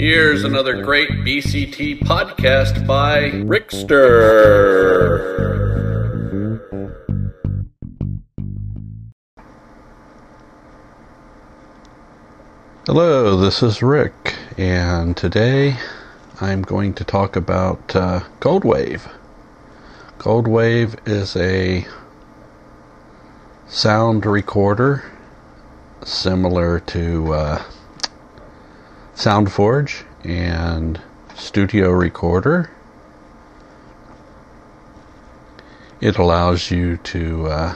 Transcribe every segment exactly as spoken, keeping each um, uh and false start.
Here's another great B C T podcast by Rickster. Hello, this is Rick, and today I'm going to talk about uh, Goldwave. Goldwave is a sound recorder similar to uh, SoundForge and Studio Recorder. It allows you to uh,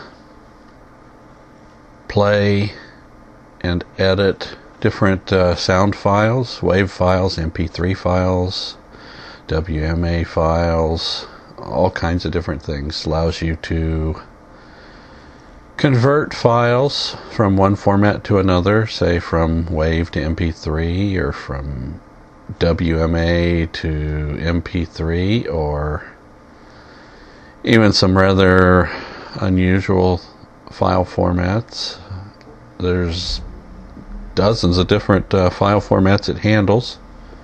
play and edit different uh, sound files, WAV files, M P three files, W M A files, all kinds of different things. Allows you to convert files from one format to another, say from WAV to M P three, or from W M A to M P three, or even some rather unusual file formats. There's dozens of different uh, file formats it handles.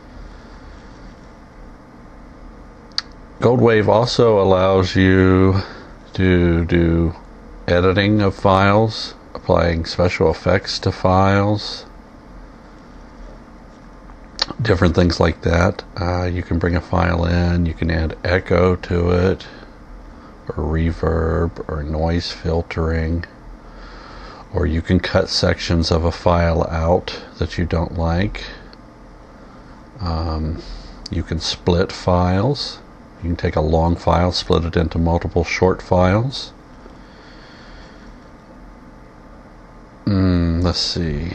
Goldwave also allows you to do editing of files, applying special effects to files, different things like that. Uh, you can bring a file in, you can add echo to it, or reverb, or noise filtering, or you can cut sections of a file out that you don't like. Um, you can split files. You can take a long file, split it into multiple short files. Mm, let's see.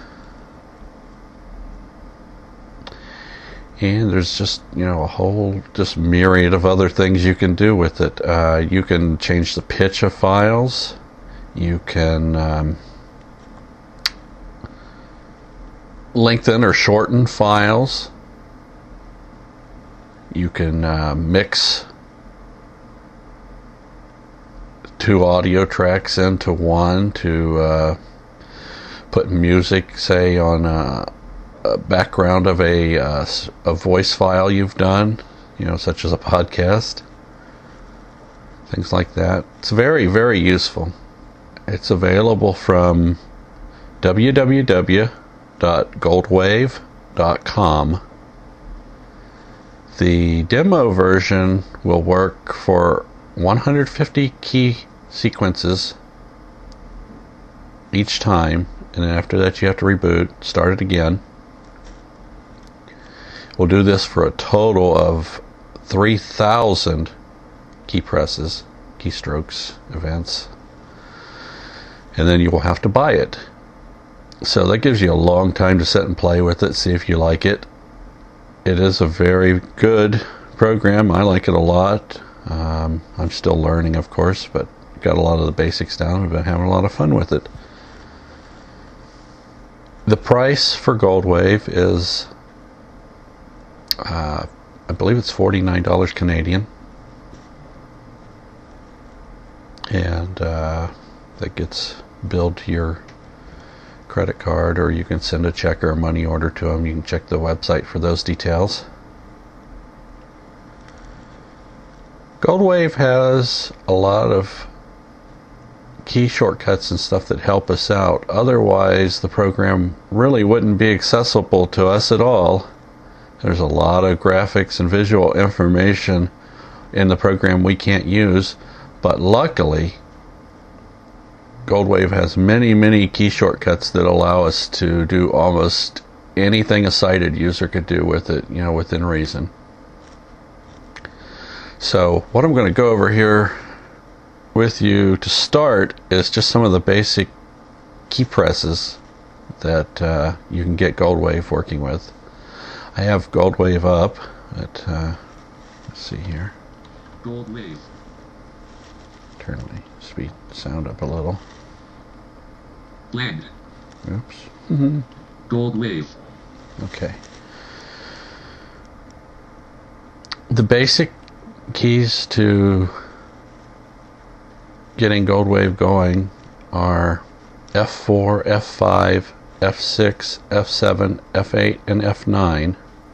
And there's just, you know, a whole just myriad of other things you can do with it. Uh, you can change the pitch of files. You can um, lengthen or shorten files. You can uh, mix two audio tracks into one to uh, put music, say, on a, a background of a, uh, a voice file you've done, you know, such as a podcast. Things like that. It's very, very useful. It's available from w w w dot goldwave dot com. The demo version will work for one hundred fifty key sequences each time, and then after that you have to reboot, start it again. We'll do this for a total of three thousand key presses, keystrokes, events, and then you will have to buy it. So that gives you a long time to sit and play with it, see if you like it. It is a very good program. I like it a lot. Um, I'm still learning, of course, but got a lot of the basics down. I've been having a lot of fun with it. The price for Goldwave is, uh, I believe it's forty-nine dollars Canadian. And uh, that gets billed to your credit card, or you can send a check or a money order to them. You can check the website for those details. Goldwave has a lot of key shortcuts and stuff that help us out. Otherwise, the program really wouldn't be accessible to us at all. There's a lot of graphics and visual information in the program we can't use, but luckily Goldwave has many, many key shortcuts that allow us to do almost anything a sighted user could do with it, you know, within reason. So what I'm going to go over here with you to start is just some of the basic key presses that uh, you can get Goldwave working with. I have Goldwave up at, uh, let's see here. Goldwave. Turn the speed sound up a little. Blend. Oops. Mm-hmm. Goldwave. Okay. The basic keys to getting Goldwave going are F four, F five, F six, F seven, F eight, and F nine.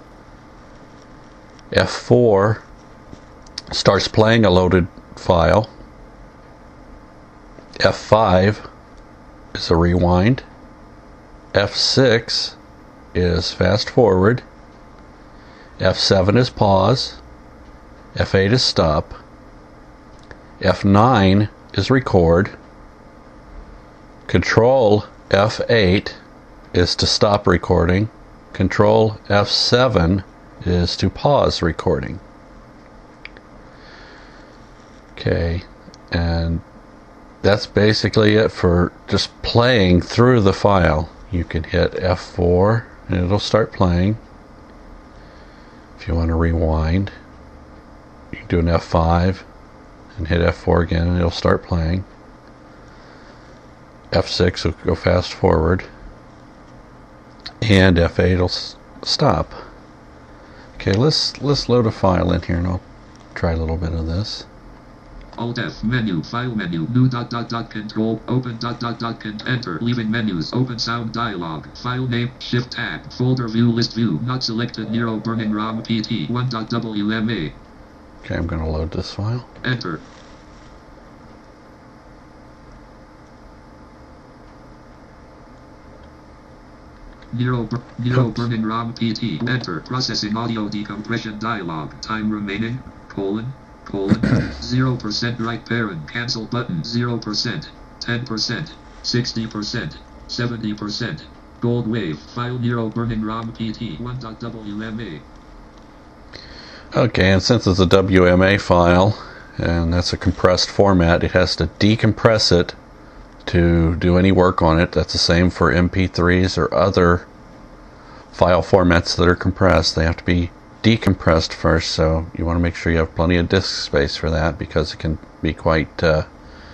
F four starts playing a loaded file. F five is a rewind. F six is fast forward. F seven is pause. F eight is stop. F nine is record. Control F eight is to stop recording. Control F seven is to pause recording. Okay, and that's basically it for just playing through the file. You can hit F four and it'll start playing. If you want to rewind, you can do an F five and hit F four again and it'll start playing. F six will go fast forward, and F eight will s stop. Okay, let's let's load a file in here and I'll try a little bit of this. Alt F menu, file menu, new dot dot dot control, open dot dot dot con, enter, leaving menus, open sound dialog, file name, shift tab, folder view, list view, not selected, Nero burning ROM P T, one dot W M A. Okay, I'm going to load this file. Enter. Nero, bur Nero burning ROM P T, enter, processing audio decompression dialog, time remaining, colon, colon, zero percent right parent, cancel button, zero percent, ten percent, sixty percent, seventy percent, gold wave, file Nero burning ROM P T, one dot W M A. Okay, and since it's a W M A file, and that's a compressed format, it has to decompress it to do any work on it. That's the same for M P threes or other file formats that are compressed. They have to be decompressed first, so you want to make sure you have plenty of disk space for that, because it can be quite uh,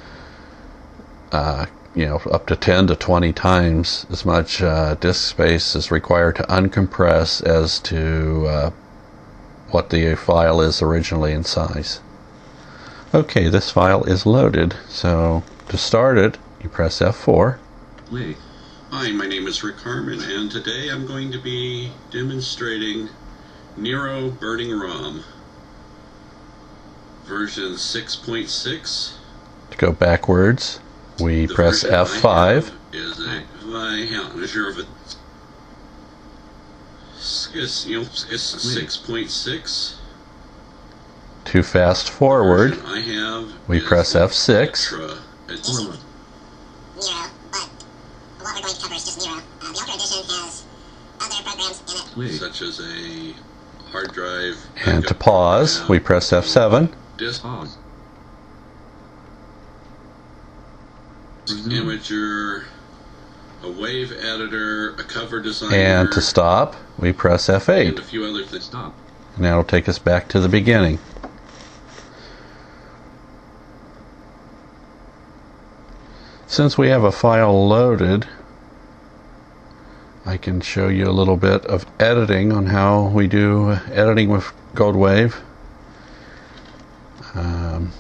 uh, you know, up to ten to twenty times as much uh, disk space is required to uncompress as to uh, what the file is originally in size. Okay, this file is loaded, so to start it, you press F four. Play. Hi, my name is Rick Harmon, and today I'm going to be demonstrating Nero Burning ROM version six point six. To go backwards, we The press version I F five. have Is a, I am not sure if it, it's, you know, it's six point six. To fast forward, Version I have we is press F six. Ultra. It's Forward. Nero, but what we're going to cover is just Nero. Uh, the Ultra Edition has other programs in it. Play. such as a hard drive. And to backup pause, program, we press F seven. disk Pause. Resume. imager, a wave editor, a cover designer, And to stop, we press F and eight. a few other things. Stop. And that'll take us back to the beginning. Since we have a file loaded, I can show you a little bit of editing on how we do editing with Goldwave. Um,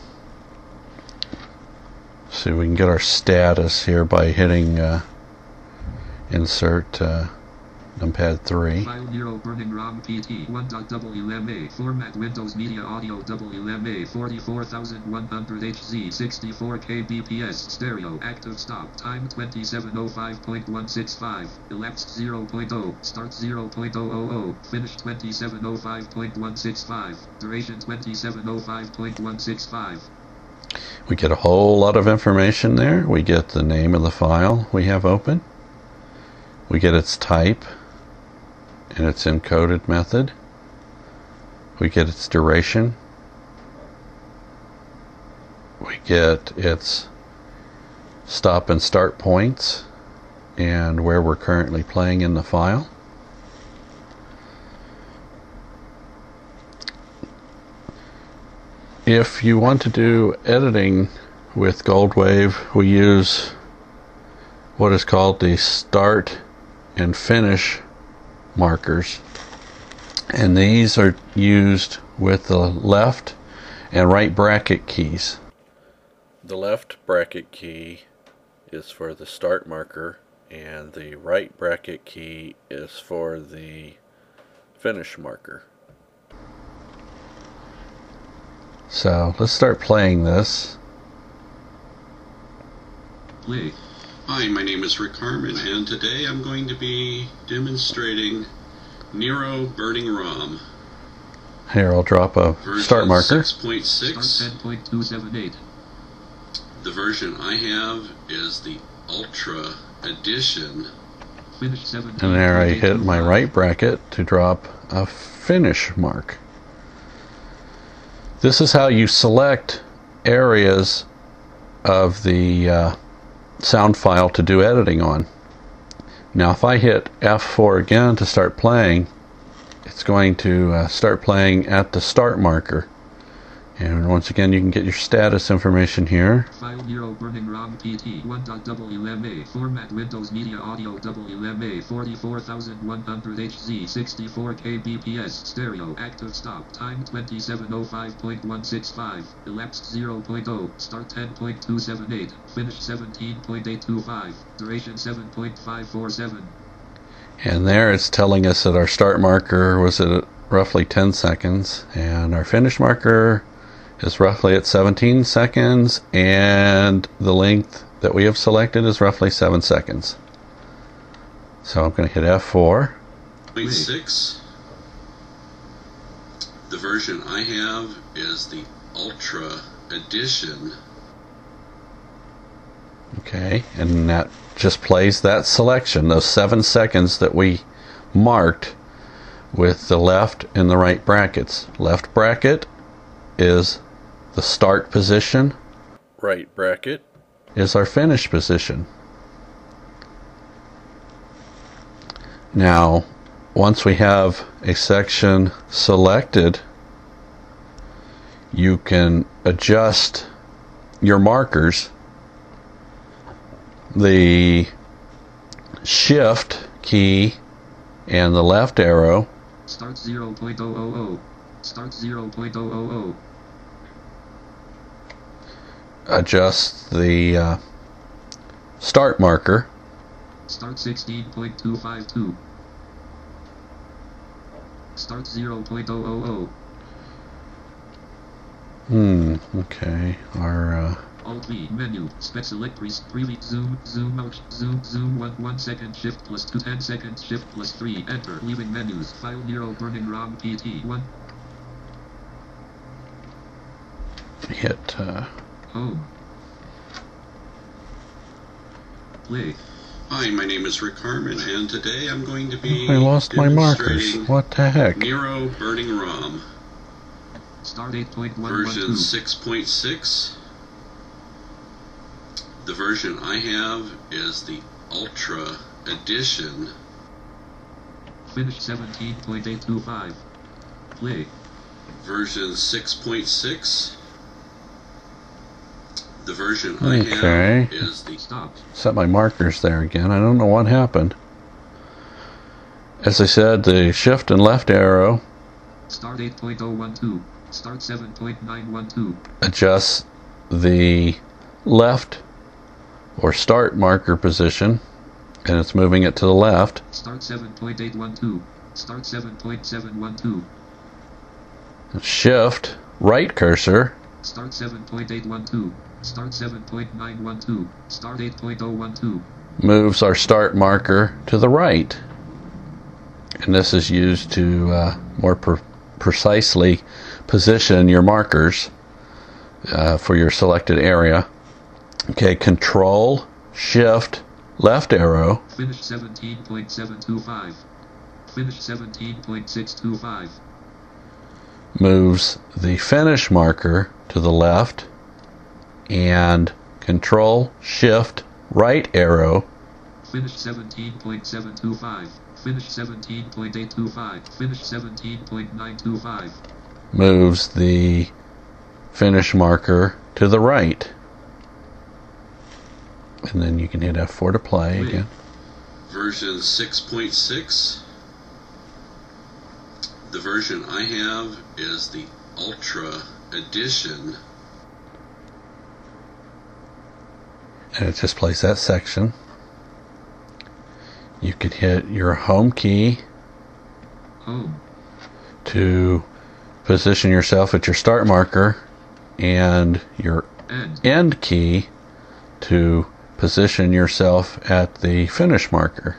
see, we can get our status here by hitting uh, insert uh, numpad three. File Nero burning ROM P T, one dot W M A, format Windows Media Audio W M A, forty-four thousand one hundred H Z, sixty-four K B P S, stereo, active stop, time twenty-seven oh five point one six five, elapsed zero point zero, start zero point zero zero zero, finish twenty-seven oh five point one six five, duration twenty-seven oh five point one six five. We get a whole lot of information there. We get the name of the file we have open. We get its type and its encoded method. We get its duration. We get its stop and start points and where we're currently playing in the file. If you want to do editing with Goldwave, we use what is called the start and finish markers, and these are used with the left and right bracket keys. The left bracket key is for the start marker, and the right bracket key is for the finish marker. So let's start playing this. Play. Hi, my name is Rick Harmon, and today I'm going to be demonstrating Nero Burning ROM. Here, I'll drop a Version start marker. six point six. Start ten point two seven eight. The version I have is the Ultra Edition. Finish seventeen. And there I hit my right bracket to drop a finish mark. This is how you select areas of the uh, sound file to do editing on. Now if I hit F four again to start playing, it's going to uh, start playing at the start marker. And once again, you can get your status information here. File Nero Burning ROM P T one dot W M A. Format Windows Media Audio W M A forty-four thousand one hundred H Z sixty-four K B P S Stereo. Active stop. Time twenty-seven oh five point one six five. Elapsed zero point zero. Start ten point two seven eight. Finish seventeen point eight two five. Duration seven point five four seven. And there it's telling us that our start marker was at roughly ten seconds. And our finish marker is roughly at seventeen seconds, and the length that we have selected is roughly seven seconds. So I'm going to hit F four. point six. The version I have is the Ultra Edition. Okay, and that just plays that selection, those seven seconds that we marked with the left and the right brackets. Left bracket is the start position. Right bracket. Is our finish position. Now, once we have a section selected, you can adjust your markers. The shift key and the left arrow. Start zero point zero zero zero. Start zero point zero zero zero. Adjust the uh, start marker. Start sixteen point two five two. Start zero point zero zero zero. Hmm, okay. Our uh, Alt V menu. Spec select pre preview zoom zoom out zoom zoom one one second shift plus two ten seconds shift plus three enter leaving menus. File Nero Burning ROM P T one. hit uh, Home. Play. Hi, my name is Rick Harmon, and today I'm going to be I lost my markers. demonstrating What the heck? Nero Burning ROM. Start eight point one one Version two. six point six. The version I have is the Ultra Edition. Finish seventeen point eight two five. Play. Version six point six. The version Okay. I have is the Stop. Set my markers there again. I don't know what happened. As I said, the shift and left arrow Start eight point zero one two. Start seven point nine one two. adjusts the left or start marker position, and it's moving it to the left. Start seven point eight one two. Start seven point seven one two. Shift right cursor Start seven point eight one two. Start seven point nine one two. Start eight point zero one two. moves our start marker to the right. And this is used to uh, more pre- precisely position your markers uh, for your selected area. Okay, Control, Shift, left arrow Finish seventeen point seven two five. Finish seventeen point six two five. moves the finish marker to the left, and Control, Shift, right arrow Finish seventeen point seven two five. Finish seventeen point eight two five. Finish seventeen point nine two five. moves the finish marker to the right. And then you can hit F four to play Wait. again. version six point six. The version I have is the Ultra Edition. And it just plays that section. You could hit your home key Home. to position yourself at your start marker and your End. end key to position yourself at the finish marker.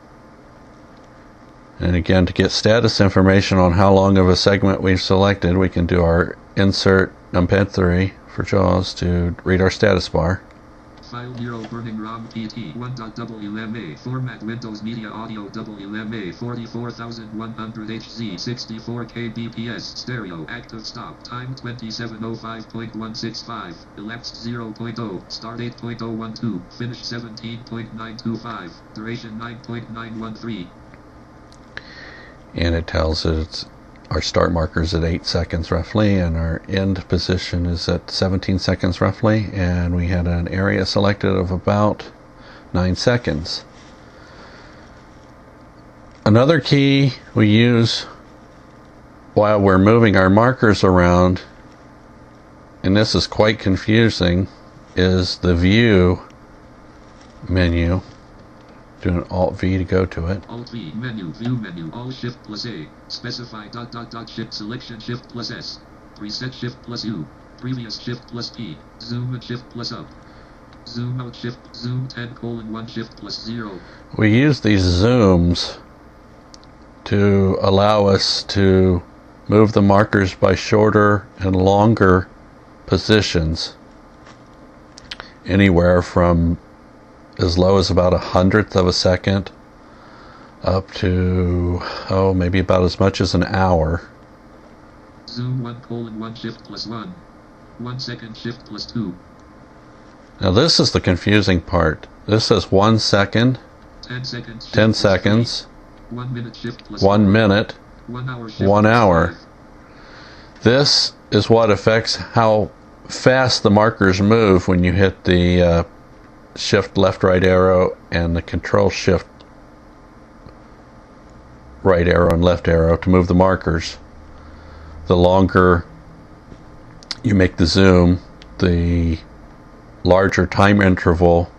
And again, to get status information on how long of a segment we've selected, we can do our insert numpad three for JAWS to read our status bar. File Nero Burning ROM P T one dot W M A format Windows Media Audio W M A forty-four thousand one hundred H Z sixty-four K B P S stereo active stop time twenty-seven oh five point one six five elapsed zero point zero start eight point zero one two finish seventeen point nine two five duration nine point nine one three. And it tells us it's our start marker is at eight seconds roughly, and our end position is at seventeen seconds roughly, and we had an area selected of about nine seconds. Another key we use while we're moving our markers around, and this is quite confusing, is the View menu. Do an Alt V to go to it. Alt V menu view menu Alt Shift plus A specify dot dot dot Shift selection Shift plus S preset Shift plus U previous Shift plus P zoom and Shift plus up zoom out Shift zoom ten colon one Shift plus zero. We use these zooms to allow us to move the markers by shorter and longer positions, anywhere from as low as about a hundredth of a second up to, oh, maybe about as much as an hour. Zoom one colon one Shift plus one. One second Shift plus two. Now this is the confusing part. This says one second, Ten seconds. Shift ten plus seconds, three. One minute Shift plus one four. minute, One hour Shift one plus hour. five. This is what affects how fast the markers move when you hit the uh, shift left right arrow and the control shift right arrow and left arrow to move the markers. The longer you make the zoom, the larger time interval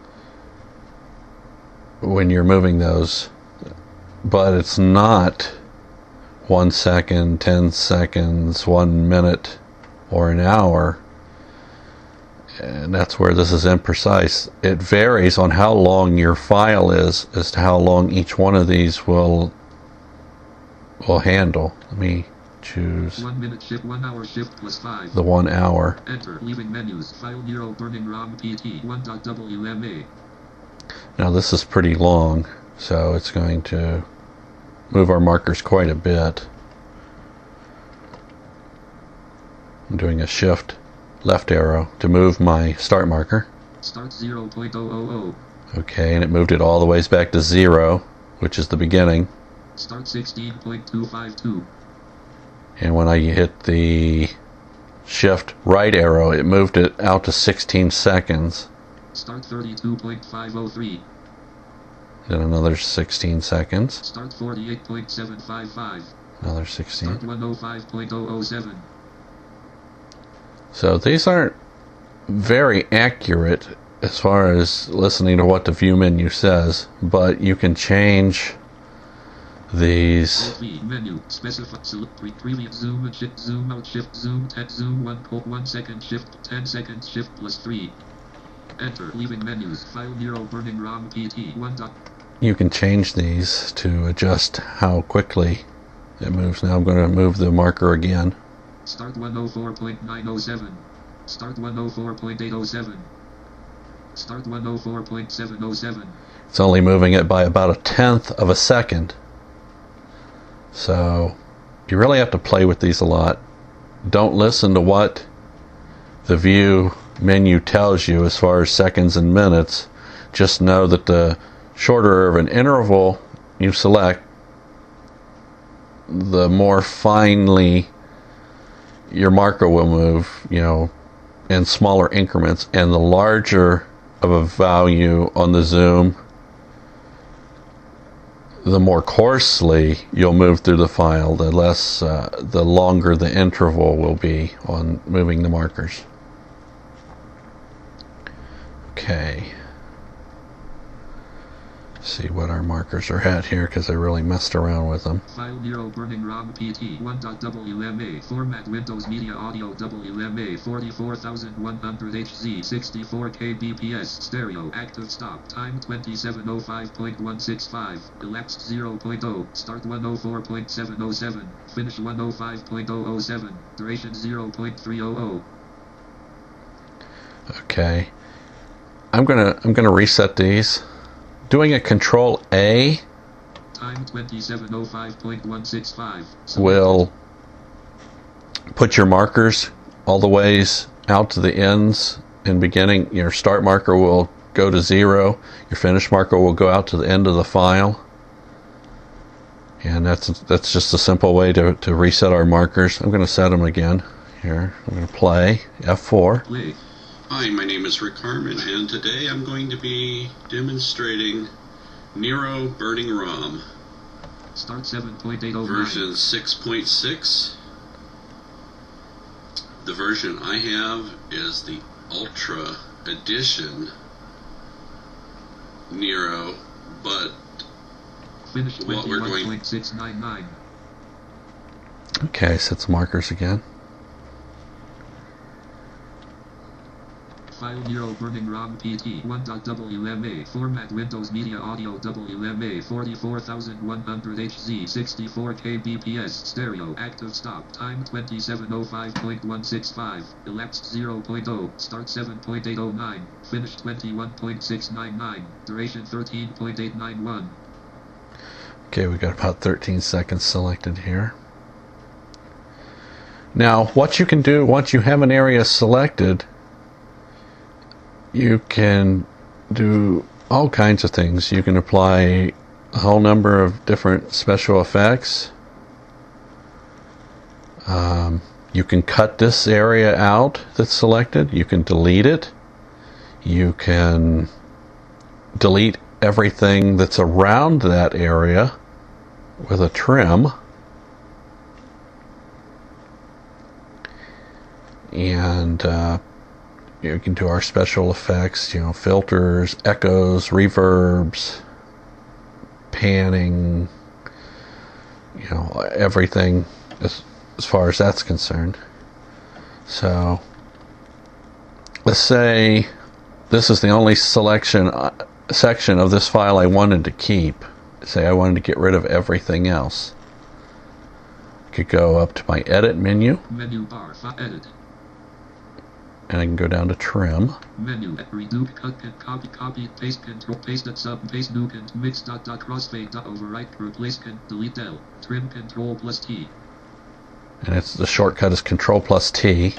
when you're moving those. But it's not one second, ten seconds, one minute, or an hour. And that's where this is imprecise. It varies on how long your file is as to how long each one of these will will handle. Let me choose One minute Shift one hour Shift plus five. the one hour. Enter leaving menus file Nero Burning ROM P T one dot W M A. Now this is pretty long, so it's going to move our markers quite a bit. I'm doing a shift left arrow to move my start marker. Start zero point zero zero zero. Okay, and it moved it all the ways back to zero, which is the beginning. Start sixteen point two five two. And when I hit the shift right arrow, it moved it out to sixteen seconds. Start thirty-two point five zero three. Then another sixteen seconds. Start forty-eight point seven five five. Another sixteen. Start one oh five point zero zero seven. So these aren't very accurate as far as listening to what the view menu says, but you can change these. Alt V menu specify select pre previous zoom and shift zoom out Shift zoom ten zoom one po one second Shift ten seconds Shift plus three. Enter leaving menus file Nero Burning ROM P T one dot. You can change these to adjust how quickly it moves. Now I'm going to move the marker again. Start one oh four point nine oh seven. Start one oh four point eight oh seven. Start one oh four point seven oh seven. It's only moving it by about a tenth of a second. So you really have to play with these a lot. Don't listen to what the view menu tells you as far as seconds and minutes. Just know that the shorter of an interval you select, the more finely your marker will move, you know, in smaller increments, and the larger of a value on the zoom, the more coarsely you'll move through the file, the less, uh, the longer the interval will be on moving the markers. Okay. See what our markers are at here, because I really messed around with them. File Nero Burning ROM P T one dot W M A format Windows Media Audio W M A forty-four thousand one hundred H Z sixty-four K B P S stereo active stop time twenty-seven oh five point one six five elapsed zero point zero start one oh four point seven oh seven finish one oh five point zero oh seven duration zero point three oh oh. Okay, I'm gonna I'm gonna reset these. Doing a Control A time twenty-seven oh five point one six five will put your markers all the ways out to the ends. In beginning, your start marker will go to zero. Your finish marker will go out to the end of the file. And that's that's just a simple way to, to reset our markers. I'm going to set them again. Here, I'm going to play F four. Play. Hi, my name is Rick Harmon, and today I'm going to be demonstrating Nero Burning ROM Start seven point eight oh nine. version six point six. The version I have is the Ultra Edition Nero, but Finish what we're twenty-one going point six nine nine. Okay, set some markers again. File Nero Burning ROM P T one dot W M A format Windows Media Audio W M A forty-four thousand one hundred H Z sixty-four K B P S stereo active stop time twenty-seven oh five point one six five elapsed zero point zero start seven point eight oh nine finish twenty-one point six nine nine duration thirteen point eight nine one. Okay, we got about thirteen seconds selected here. Now, what you can do once you have an area selected, you can do all kinds of things. You can apply a whole number of different special effects. Um, you can cut this area out that's selected. You can delete it. You can delete everything that's around that area with a trim. And uh, you can do our special effects, you know, filters, echoes, reverbs, panning, you know, everything as, as far as that's concerned. So, let's say this is the only selection uh, section of this file I wanted to keep. Say I wanted to get rid of everything else. I could go up to my edit menu. Menu bar, edit. And I can go down to trim. Menu, redo, cut, and copy, copy, paste, control, paste, and sub, paste, new, and mix, dot, dot, crossfade, dot, overwrite, replace, and delete, L, trim, control, plus T. And it's the shortcut is control plus T.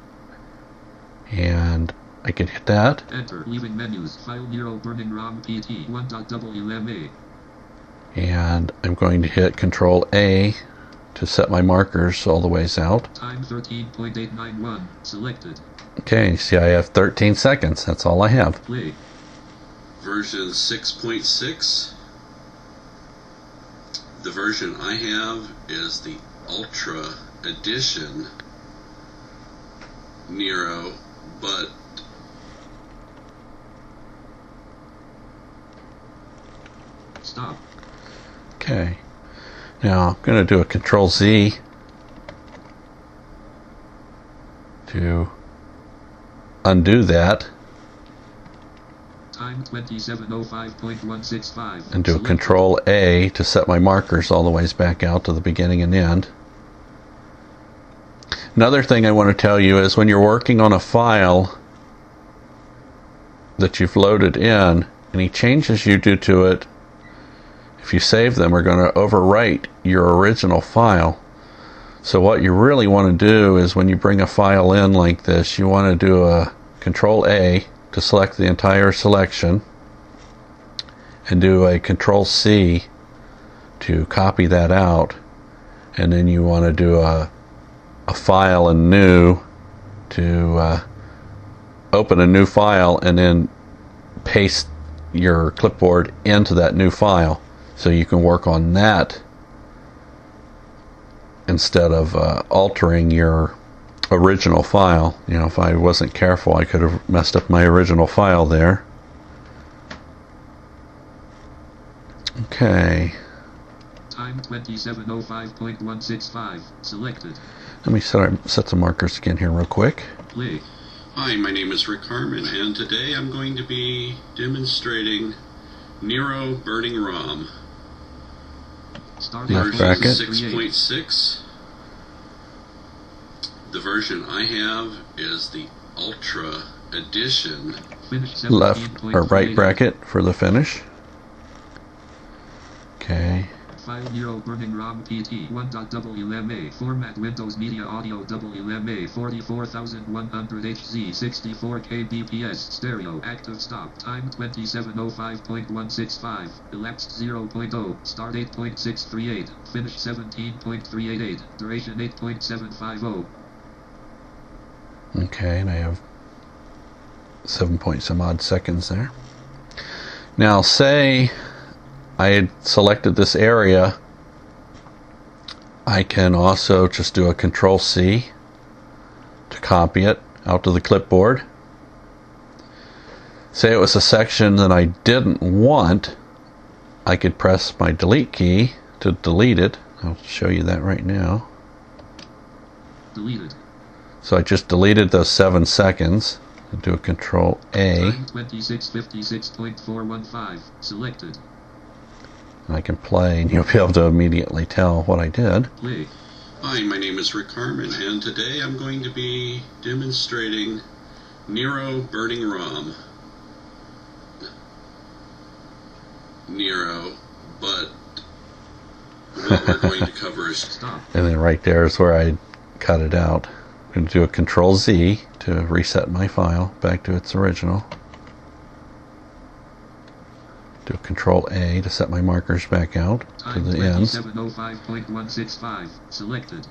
And I can hit that. Enter, leaving menus, file Nero Burning ROM P T one dot W M A. And I'm going to hit control A to set my markers all the ways out. Time thirteen point eight nine one, selected. Okay, see I have thirteen seconds. That's all I have. Play. version six point six. The version I have is the Ultra Edition Nero, but Stop. Okay. Now I'm going to do a control Z to undo that. Time twenty-seven oh five point one six five. And do a control A to set my markers all the ways back out to the beginning and end. Another thing I want to tell you is when you're working on a file that you've loaded in, any changes you do to it, if you save them, are going to overwrite your original file. So what you really want to do is when you bring a file in like this, you want to do a control A to select the entire selection and do a control C to copy that out, and then you want to do a a file and new to uh, open a new file and then paste your clipboard into that new file so you can work on that instead of uh, altering your original file. You know, if I wasn't careful, I could have messed up my original file there. Okay. Time twenty-seven oh five point one six five. Selected. Let me set, set some markers again here real quick. Play. Hi, my name is Rick Harmon, and today I'm going to be demonstrating Nero Burning ROM. Start Left version bracket. six point six. The version I have is the Ultra Edition. Finish Left or right bracket for the finish. Okay. File Nero Burning ROM P T one dot W M A. Format Windows Media Audio W M A forty-four thousand one hundred H Z sixty-four K B P S. Stereo. Active stop. Time twenty-seven oh five point one six five. Elapsed zero point zero. Start eight point six three eight. Finish seventeen point three eight eight. Duration eight point seven five zero. Okay, and I have seven point some odd seconds there. Now, say I had selected this area, I can also just do a Control C to copy it out to the clipboard. Say it was a section that I didn't want, I could press my delete key to delete it. I'll show you that right now. Deleted. So I just deleted those seven seconds. I'll do a Control A. Time twenty-six fifty-six point four one five. Selected. And I can play, and you'll be able to immediately tell what I did. Play. Hi, my name is Rick Harmon, and today I'm going to be demonstrating Nero Burning ROM. Nero, but what we're going to cover is Stop. And then right there is where I cut it out. I'm going to do a Control Z to reset my file back to its original. Do a Control A to set my markers back out to Time the ends. twenty-seven oh five point one six five. Selected.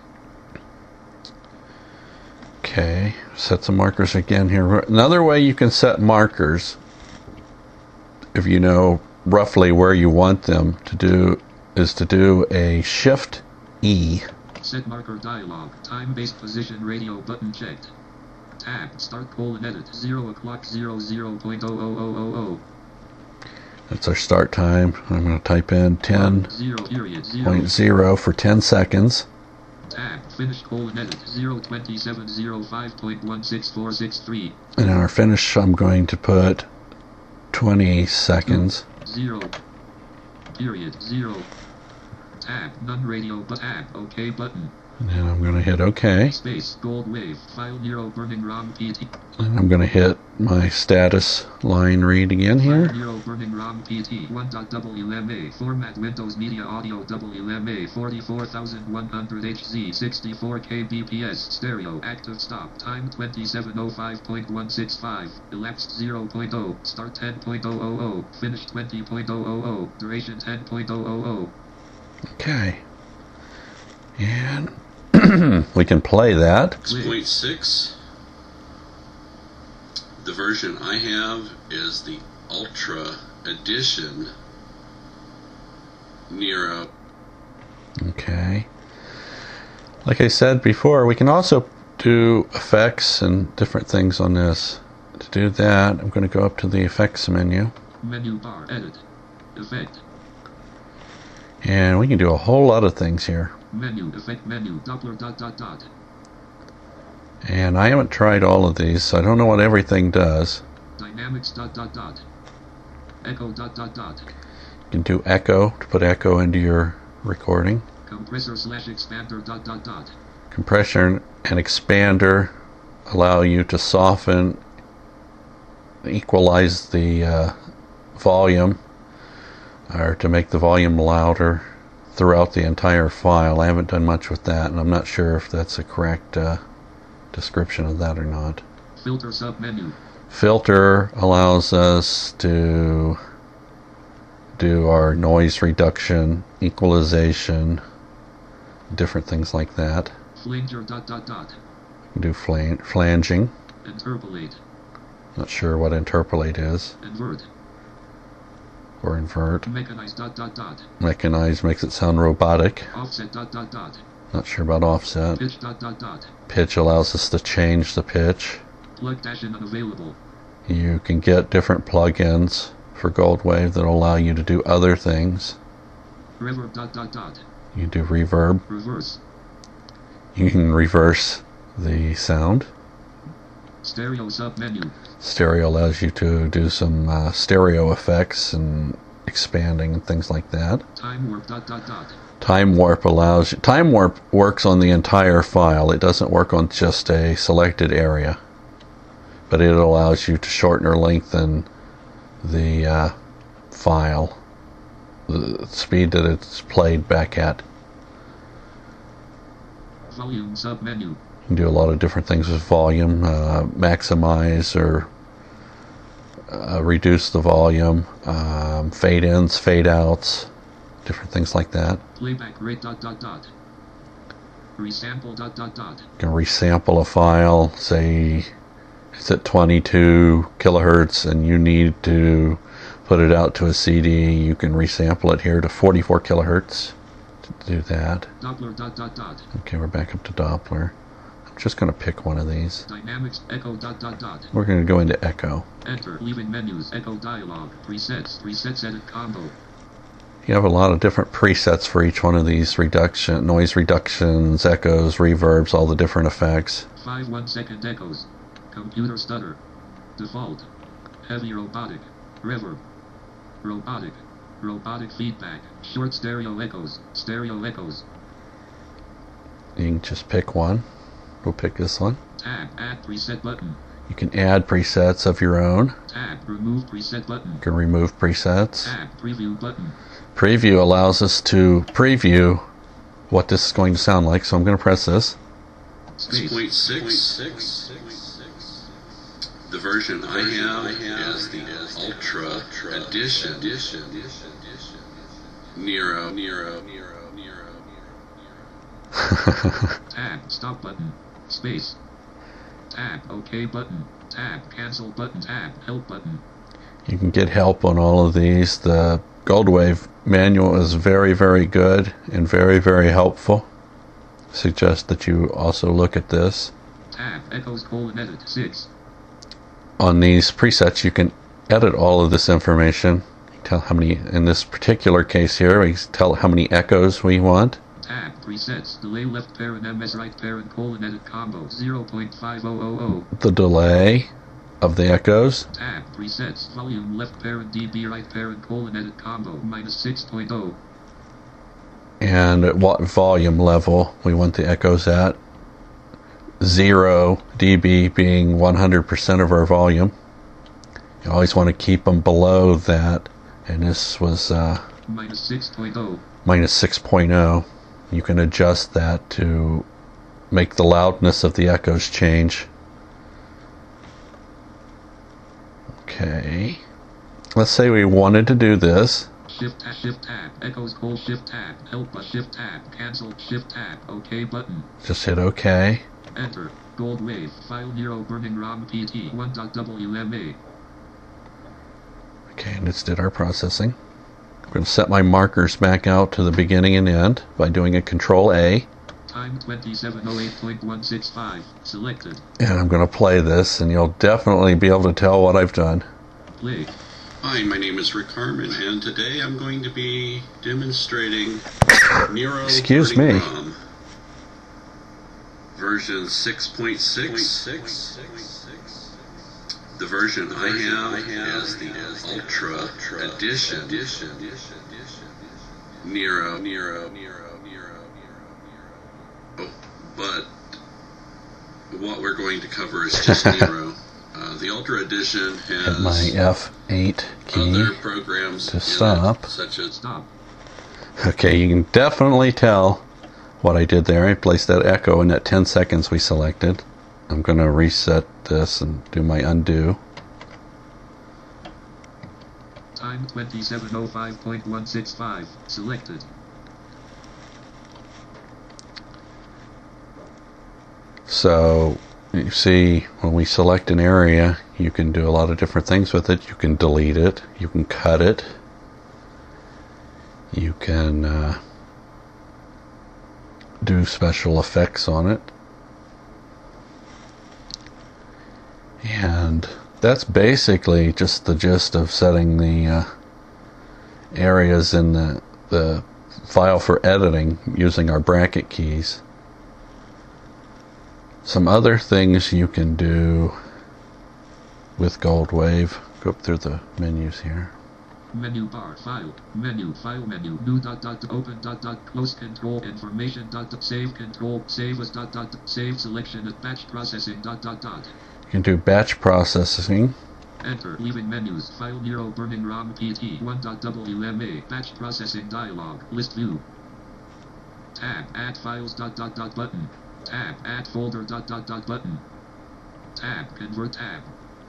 Okay, set some markers again here. Another way you can set markers, if you know roughly where you want them to do, is to do a Shift E. Set marker dialog. Time-based position radio button checked. Tab. Start colon edit. Zero o'clock zero zero point oh oh oh oh oh. That's our start time. I'm going to type in ten Zero period zero. point zero for ten seconds. Tab. Finish colon edit. Zero twenty-seven zero five point one six four six three. And in our finish, I'm going to put twenty seconds. Zero. Period zero. Tab. None radio but tab. OK button. And then I'm going to hit OK. Space. Gold wave. File Nero Burning ROM P T. And I'm going to hit my status line read again File here. Nero Burning ROM P T one dot W M A. Format Windows Media Audio W M A forty-four thousand one hundred H Z sixty-four K B P S. Stereo. Active stop. Time twenty-seven oh five point one six five. Elapsed zero point zero. Start ten point oh oh oh. Finish twenty point oh oh oh. Duration ten point oh oh oh. Okay. And we can play that. six point six. The version I have is the Ultra Edition Nero. Okay. Like I said before, we can also do effects and different things on this. To do that, I'm going to go up to the effects menu. Menu bar. Edit. Effect. And we can do a whole lot of things here. Menu. Effect menu. Doppler dot dot dot. And I haven't tried all of these, so I don't know what everything does. Dynamics dot dot dot. Echo dot dot dot. You can do echo to put echo into your recording. Compressor slash expander dot dot dot. Compression and expander allow you to soften, equalize the uh, volume, or to make the volume louder throughout the entire file. I haven't done much with that, and I'm not sure if that's a correct uh, description of that or not. Filter submenu. Filter allows us to do our noise reduction, equalization, different things like that. Flanger dot dot dot. Do flan- flanging. Interpolate. Not sure what interpolate is. Invert. Or invert. Mechanize dot dot dot. Mechanize makes it sound robotic. Offset dot dot dot. Not sure about offset. Pitch dot dot dot. Pitch allows us to change the pitch. Plug dash in unavailable. You can get different plugins for Goldwave that will allow you to do other things. Reverb dot dot dot. You can do reverb. Reverse. You can reverse the sound. Stereo submenu. Stereo allows you to do some uh, stereo effects and expanding and things like that. Time warp dot dot dot. Time warp allows you, time warp works on the entire file. It doesn't work on just a selected area, but it allows you to shorten or lengthen the uh, file, the speed that it's played back at. Volume submenu. You can do a lot of different things with volume, uh, maximize or uh, reduce the volume, um, fade ins, fade outs, different things like that. Playback rate dot dot dot. Resample dot dot dot. You can resample a file, say it's at twenty-two kilohertz and you need to put it out to a C D, you can resample it here to forty-four kilohertz to do that. Doppler dot dot dot. Okay, we're back up to Doppler. I'm just going to pick one of these. Dynamics echo dot dot dot. We're going to go into Echo. Enter leaving menus echo dialog presets presets edit combo. You have a lot of different presets for each one of these reduction, noise reductions, echoes, reverbs, all the different effects. Five one second echoes. Computer stutter. Default. Heavy robotic. Reverb. Robotic. Robotic feedback. Short stereo echoes. Stereo echoes. You can just pick one. We'll pick this one. Tab. Add preset button. You can add presets of your own. Tab. Remove preset button. You can remove presets. Tab. Preview button. Preview allows us to preview what this is going to sound like, so I'm going to press this. Space. Point six. The version I have is the Ultra Edition. Nero. Nero. Nero. Nero. Tab. Stop button. Space. Tab. OK button. Tab. Cancel button. Tab. Help button. You can get help on all of these. The Goldwave manual is very, very good and very, very helpful. Suggest that you also look at this. Tab. Echoes colon edit. six. On these presets, you can edit all of this information. Tell how many, in this particular case here, we tell how many echoes we want. Tab. Presets. Delay left parent M S right parent colon edit combo zero point five zero zero zero. The delay of the echoes. Tab. Presets. Volume left parent dB right parent colon edit combo minus six point zero. And at what volume level we want the echoes at. Zero dB being one hundred percent of our volume. You always want to keep them below that. And this was uh, minus six point zero. minus six point zero. You can adjust that to make the loudness of the echoes change. Okay. Let's say we wanted to do this. Shift tab, shift tab, echoes call shift tab, help but shift tab, cancel, shift tab, OK button. Just hit OK. Enter. Goldwave, file Nero burning ROM P T one dot W M A. Okay, and it's did our processing. I'm going to set my markers back out to the beginning and end by doing a Control A. Time twenty-seven oh eight point one six five. Selected. And I'm going to play this, and you'll definitely be able to tell what I've done. Play. Hi, my name is Rick Harmon, and today I'm going to be demonstrating Nero Excuse Burning me. ROM version six point six. The version I have is the Ultra Edition. Nero. Nero. Nero. Nero. Oh, but what we're going to cover is just Nero. Uh, the Ultra Edition Hit my has F eight key other programs to in stop. it, such as Stop. Okay, you can definitely tell what I did there. I placed that echo in that ten seconds we selected. I'm going to reset this and do my undo. Time twenty-seven oh five point one six five. Selected. So you see, when we select an area, you can do a lot of different things with it. You can delete it, you can cut it, you can uh, do special effects on it. And that's basically just the gist of setting the uh, areas in the, the file for editing using our bracket keys. Some other things you can do with Goldwave. Go up through the menus here. Menu bar, file, menu, file menu, new dot dot open dot dot close control information dot dot save control save as dot dot save selection at batch processing dot dot dot. You can do batch processing. Enter leaving menus file Nero burning ROM P T one dot W M A batch processing dialog list view. Tab add files dot dot dot button. Tab add folder dot dot dot button. Tab convert tab.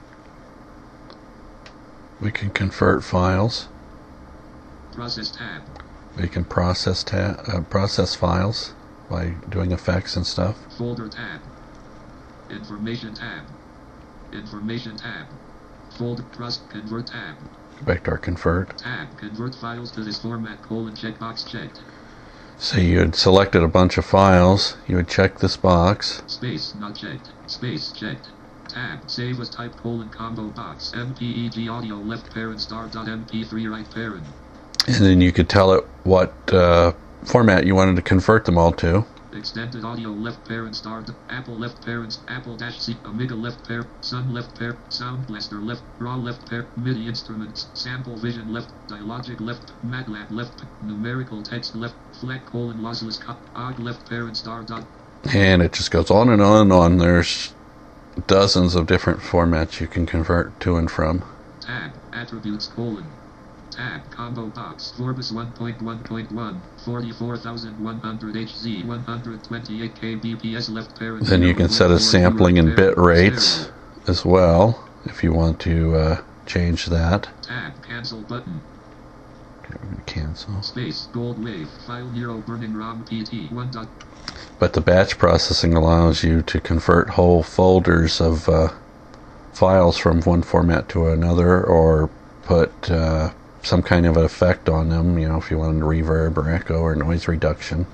We can convert files. Process tab. We can process ta- uh, process files by doing effects and stuff. Folder tab. Information tab. Information tab. Folder trust convert tab. Go back to our convert. Tab convert files to this format colon checkbox checked. So you had selected a bunch of files. You would check this box. Space not checked. Space checked. Tab save as type colon combo box M P E G audio left parent star dot M P three right parent. And then you could tell it what uh, format you wanted to convert them all to. Extended audio left parent star Apple left parents Apple dash C Amiga left pair Sun left pair Sound Blaster left Raw left pair MIDI instruments Sample Vision left Dialogic left MATLAB left Numerical text left flat colon lossless cut Og left parent star dot. And it just goes on and on and on. There's dozens of different formats you can convert to and from. Tab attributes colon. Tab combo box Vorbis one point one point one forty-four thousand one hundred H Z one hundred twenty-eight kilobits left parent. Then you can set a sampling and bit rates as well if you want to uh, change that. Tab cancel button. Okay, we're going to cancel. Space Goldwave file Nero burning ROM P T one. But the batch processing allows you to convert whole folders of uh, files from one format to another, or put uh, some kind of an effect on them, you know, if you wanted reverb or echo or noise reduction.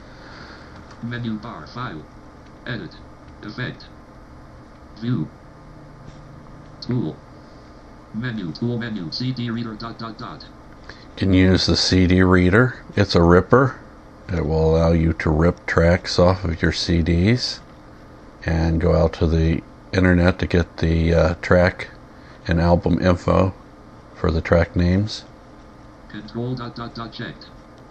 Menu bar file. Edit. Effect. View. Tool. Menu tool menu C D reader dot dot dot. You can use the C D reader. It's a ripper. It will allow you to rip tracks off of your C Ds and go out to the internet to get the uh, track and album info for the track names. Control dot dot dot checked.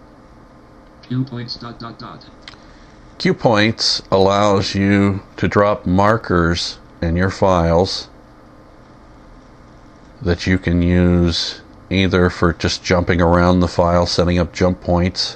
Cue points dot dot dot. Cue points allows you to drop markers in your files that you can use either for just jumping around the file, setting up jump points,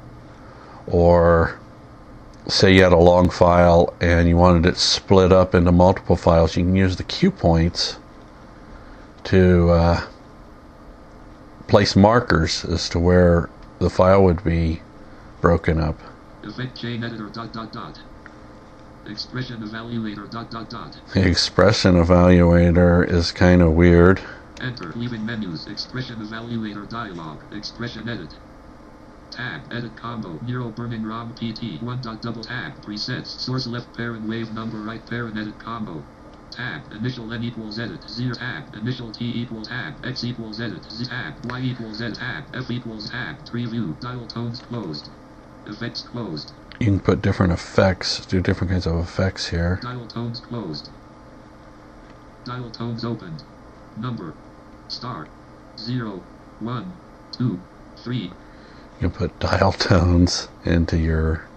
or say you had a long file and you wanted it split up into multiple files. You can use the cue points to uh, place markers as to where the file would be broken up. Effect chain editor dot dot dot. Expression evaluator dot dot dot. The expression evaluator is kind of weird. Enter leaving menus expression evaluator dialog expression edit. Tab edit combo Nero burning ROM P T one. Double tab presets source left parent wave number right parent edit combo. Tab initial n equals edit zero tab initial t equals tab x equals edit z tab y equals edit tab f equals tab tree view dial tones closed. Effects closed. You can put different effects, do different kinds of effects here. Dial tones closed. Dial tones opened. Number. Start. Zero. One. Two. Three. You can put dial tones into your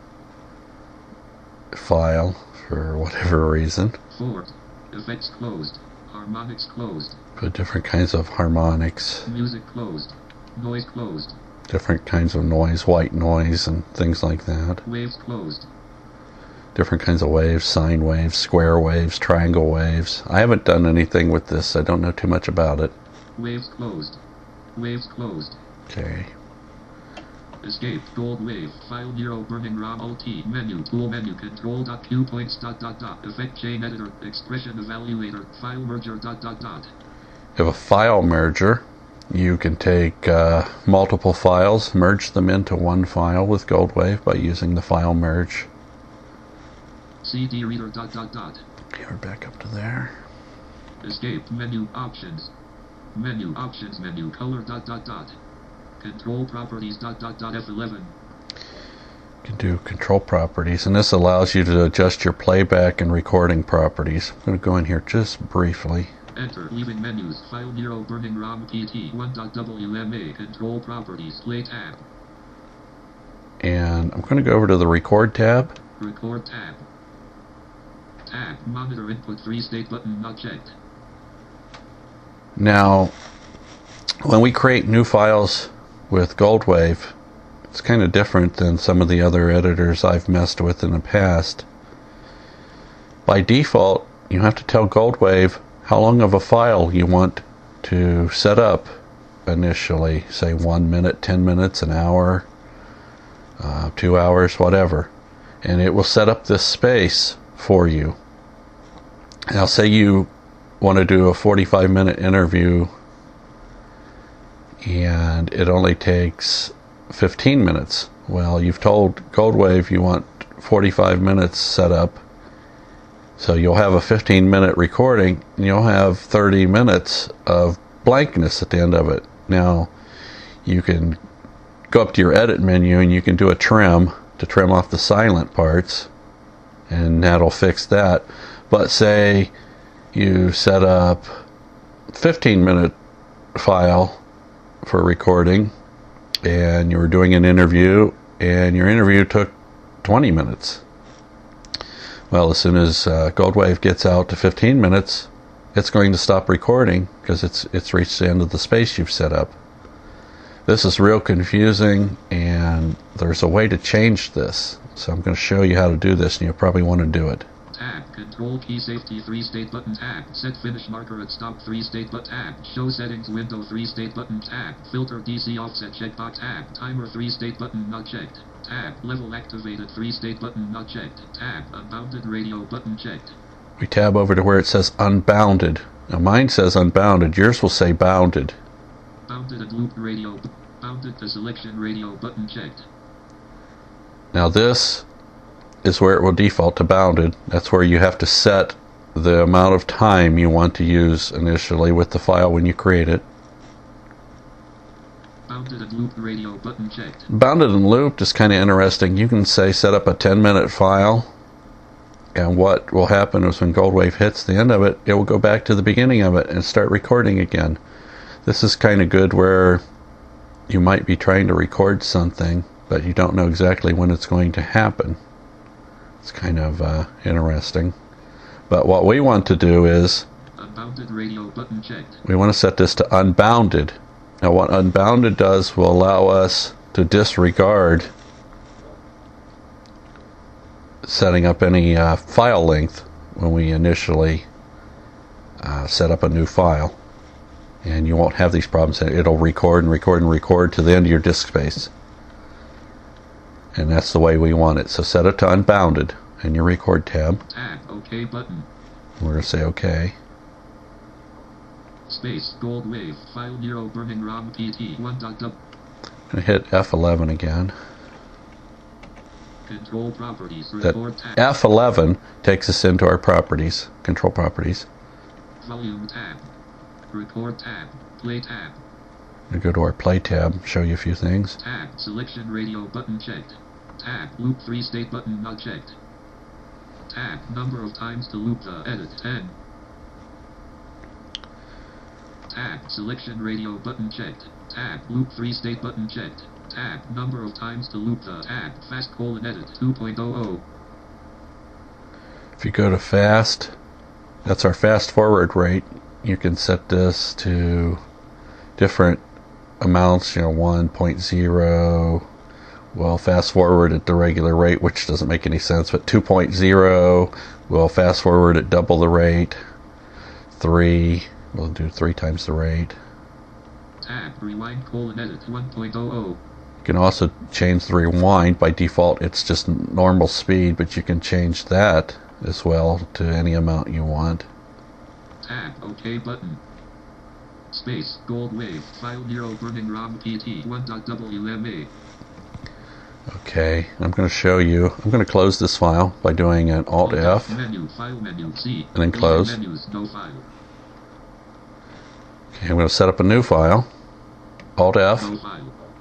file for whatever reason. Four. Effects closed. Harmonics closed. Put different kinds of harmonics. Music closed. Noise closed. Different kinds of noise, white noise and things like that. Waves closed. Different kinds of waves, sine waves, square waves, triangle waves. I haven't done anything with this. I don't know too much about it. Waves closed. Waves closed. Okay. Escape gold wave file Nero burning ROM O T menu tool menu control dot cue points dot dot dot effect chain editor expression evaluator file merger dot dot dot. You have a file merger. You can take uh, multiple files, merge them into one file with Goldwave by using the file merge. C D reader dot dot dot. Okay, we're back up to there. Escape menu options. Menu options menu color dot dot dot. Control properties dot dot dot F eleven. You can do control properties, and this allows you to adjust your playback and recording properties. I'm going to go in here just briefly. Enter. Leaving menus. File Nero burning ROM P T one dot W M A. Control properties. Play tab. And I'm going to go over to the record tab. Record tab. Tab. Monitor input three state button not checked. Now, when we create new files with Goldwave, it's kind of different than some of the other editors I've messed with in the past. By default, you have to tell Goldwave how long of a file you want to set up initially. Say one minute, ten minutes, an hour, uh, two hours, whatever. And it will set up this space for you. Now, say you want to do a forty-five minute interview and it only takes fifteen minutes. Well, you've told Goldwave you want forty-five minutes set up, so you'll have a fifteen minute recording and you'll have thirty minutes of blankness at the end of it. Now, you can go up to your edit menu and you can do a trim to trim off the silent parts, and that'll fix that. But say you set up fifteen minute file for recording and you were doing an interview and your interview took twenty minutes. Well, as soon as uh, Goldwave gets out to fifteen minutes, it's going to stop recording because it's it's reached the end of the space you've set up. This is real confusing, and there's a way to change this. So I'm going to show you how to do this, and you'll probably want to do it. Tab. Control key safety three state button tab. Set finish marker at stop three state but tab. Show settings window three state button tab. Filter D C offset checkbox tab. Timer three state button not checked. Tab. Level activated three state button not checked. Tab. Unbounded radio button checked. We tab over to where it says unbounded. Now mine says unbounded. Yours will say bounded. Bounded at loop radio. Bounded to selection radio button checked. Now this is where it will default to bounded. That's where you have to set the amount of time you want to use initially with the file when you create it. Bounded and loop radio button checked. Bounded and looped is kind of interesting. You can say set up a ten minute file, and what will happen is when Goldwave hits the end of it, it will go back to the beginning of it and start recording again. This is kind of good where you might be trying to record something, but you don't know exactly when it's going to happen. It's kind of uh, interesting. But what we want to do is Unbounded radio button checked. We want to set this to unbounded. Now what unbounded does will allow us to disregard setting up any uh, file length when we initially uh, set up a new file. And you won't have these problems. It'll record and record and record to the end of your disk space. And that's the way we want it. So set it to unbounded in your record tab. Tab. OK button. We're going to say OK. Space. Goldwave. File Nero burning ROM P T one dot W. I'm going to hit F eleven again. Control properties. That Record tab. F eleven takes us into our properties, control properties. Volume tab. Record tab. Play tab. We go to our play tab, show you a few things. Tab. Selection radio button checked. Tab. Loop three state button not checked. Tab. Number of times to loop the edit ten. Tab. Selection radio button checked. Tab. Loop three state button checked. Tab. Number of times to loop the tab. Fast colon edit two point oh oh. If you go to fast, that's our fast forward rate. You can set this to different amounts, you know, one point zero. We'll fast forward at the regular rate, which doesn't make any sense, but two point oh, we'll fast forward at double the rate. three, we'll do three times the rate. Tab. Rewind colon edit one point oh oh. You can also change the rewind. By default, it's just normal speed, but you can change that as well to any amount you want. Tab. OK button. Space. Goldwave. File Nero burning ROM P T one dot W M A. Okay, I'm going to show you. I'm going to close this file by doing an Alt F Menu. File menu. C. and then close. Menus. No file. Okay, I'm going to set up a new file. Alt F. No file.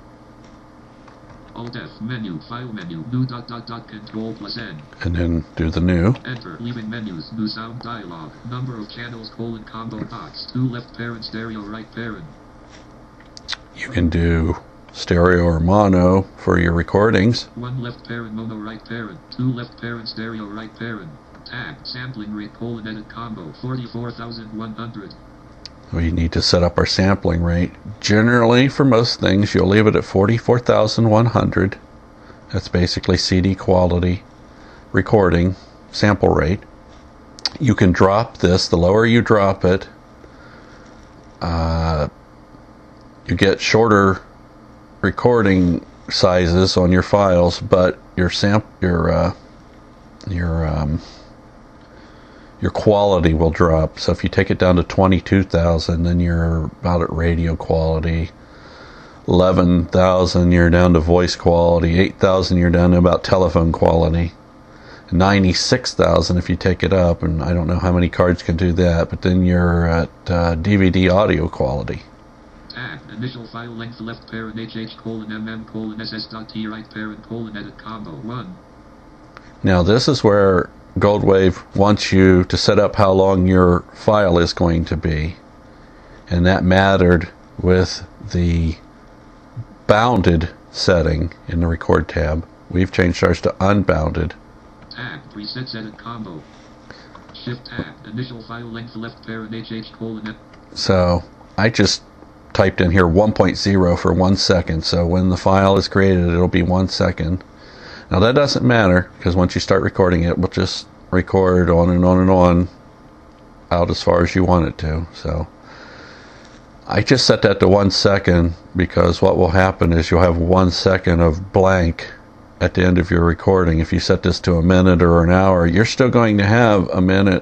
Alt F menu, file menu, new dot dot dot control plus N. And then do the new. Enter, leaving menus, new sound dialog, number of channels, colon, combo box, two left parent, stereo, right parent. You can do stereo or mono for your recordings. One left parent, mono, right parent, two left parent, stereo, right parent. Tab, sampling rate, colon, edit combo, forty-four thousand one hundred. We need to set up our sampling rate. Generally, for most things, you'll leave it at forty-four thousand one hundred. That's basically C D quality recording sample rate. You can drop this. The lower you drop it, uh, you get shorter recording sizes on your files, but your samp your uh, your um, your quality will drop. So if you take it down to twenty-two thousand, then you're about at radio quality. eleven thousand, you're down to voice quality. eight thousand, you're down to about telephone quality. ninety-six thousand if you take it up, and I don't know how many cards can do that, but then you're at uh, D V D audio quality. Tab, initial file length, left parent, hh colon mm colon ss dot t, right parent colon edit combo one. Now this is where Goldwave wants you to set up how long your file is going to be, and that mattered with the bounded setting in the record tab. We've changed ours to unbounded. Tab, presets edit combo. Shift tab, initial file length, left parent, hh colon. So I just typed in here one point zero for one second, so when the file is created it'll be one second. Now that doesn't matter, because once you start recording it, we'll just record on and on and on out as far as you want it to. So I just set that to one second, because what will happen is you'll have one second of blank at the end of your recording. If you set this to a minute or an hour, you're still going to have a minute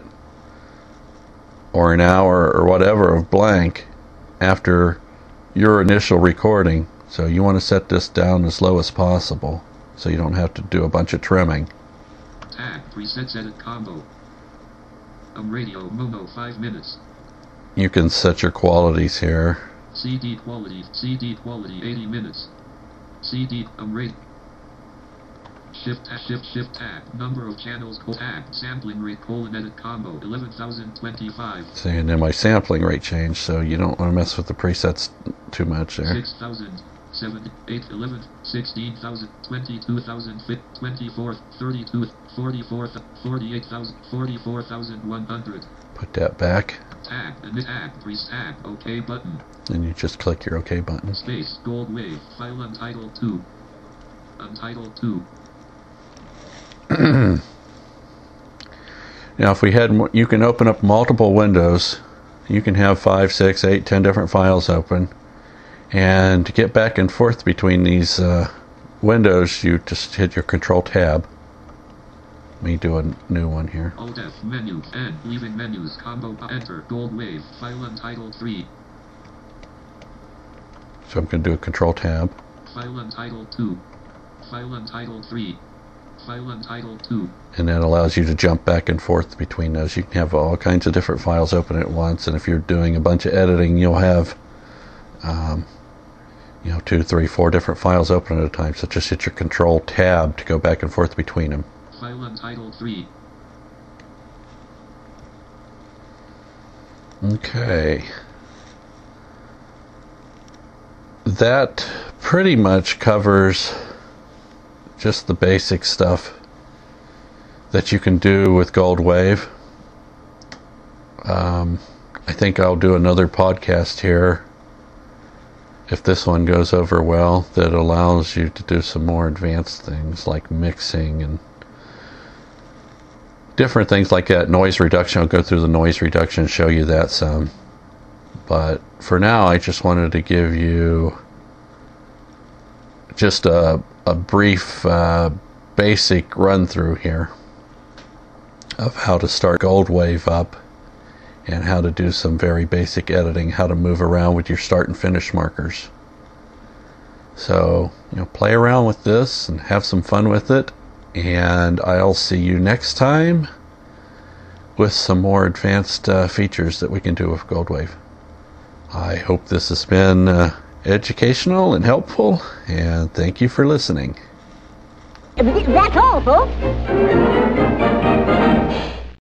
or an hour or whatever of blank after your initial recording. So you want to set this down as low as possible, so you don't have to do a bunch of trimming. Tab, presets edit combo. Um radio mono five minutes. You can set your qualities here. C D quality, C D quality eighty minutes. C D um rate. Shift tab, shift shift tab, number of channels, col tab, sampling rate colon edit combo eleven thousand twenty-five. See, and then my sampling rate changed, so you don't want to mess with the presets too much there. six thousand. seven, eight, eleven, sixteen thousand, twenty-two thousand, twenty-four, thirty-two, forty-four, forty-eight thousand, forty-four thousand one hundred. Put that back. Tab, and tab, press tab, OK button. Then you just click your OK button. Space, Goldwave, file untitled two. Untitled two. Now if we had, you can open up multiple windows. You can have five, six, eight, ten different files open. And to get back and forth between these uh, windows, you just hit your Control Tab. Let me do a new one here. Alt F menu, N, leaving menus, combo, enter, Goldwave, file untitled three. So I'm going to do a Control Tab. File untitled two. File untitled three. File untitled two. And that allows you to jump back and forth between those. You can have all kinds of different files open at once, and if you're doing a bunch of editing, you'll have um, you know, two, three, four different files open at a time. So just hit your Control Tab to go back and forth between them. File untitled three. Okay. That pretty much covers just the basic stuff that you can do with Goldwave. Um, I think I'll do another podcast here, if this one goes over well, that allows you to do some more advanced things like mixing and different things like that. Noise reduction, I'll go through the noise reduction, show you that some. But for now, I just wanted to give you just a, a brief uh, basic run through here of how to start Goldwave up and how to do some very basic editing, how to move around with your start and finish markers. So, you know, play around with this and have some fun with it, and I'll see you next time with some more advanced uh, features that we can do with Goldwave. I hope this has been uh, educational and helpful, and thank you for listening. That's all, folks.